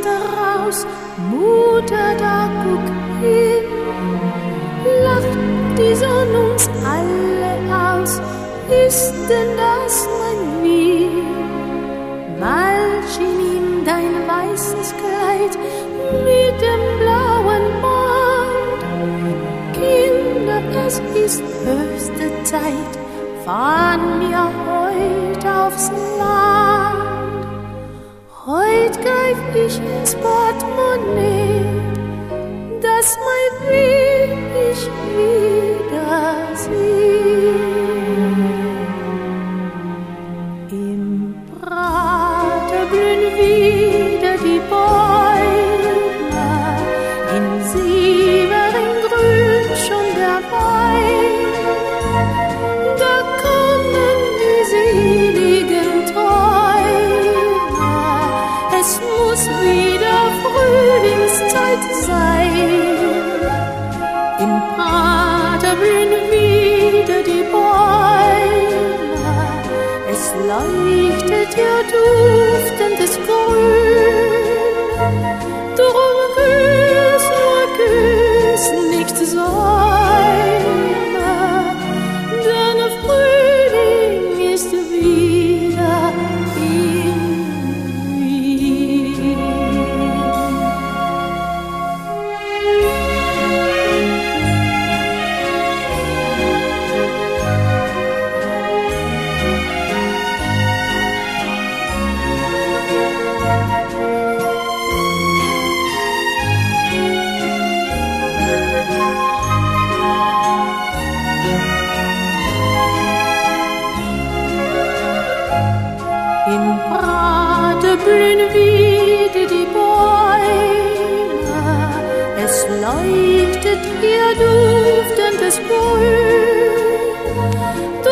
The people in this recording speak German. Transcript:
Fenster raus, Mutter, da guck hin, lacht die Sonne uns alle aus, ist denn das mein Wien? Mal schien ihm dein weißes Kleid mit dem blauen Band. Kinder, es ist höchste Zeit, fahren wir heut aufs Land. Heut greif ich ins Portemonnaie, dass mein Wien ich wiedersehe. Im Prater blühen wieder die Bäume, in Sievering schon der Wein. Da kommen die seligen Träume, es muss wieder Frühlingszeit sein. Im Prater blühen wieder die Bäume, es leuchtet ihr duftendes Grün. Drum küss, nur küss, nicht säume, denn Frühling ist wieder in Wien. Im Prater blühen wieder die Bäume, es leuchtet ihr duftendes Grün.